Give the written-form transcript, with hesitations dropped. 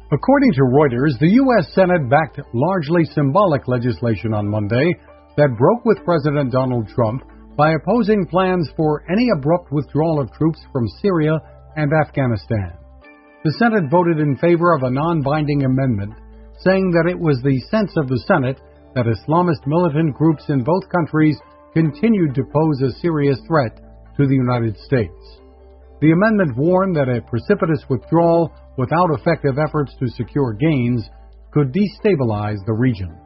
According to Reuters, the U.S. Senate backed largely symbolic legislation on Monday that broke with President Donald Trump by opposing plans for any abrupt withdrawal of troops from Syria and Afghanistan. The Senate voted in favor of a non-binding amendment, saying that it was the sense of the Senate that Islamist militant groups in both countries continued to pose a serious threat to the United States. The amendment warned that a precipitous withdrawal without effective efforts to secure gains could destabilize the region.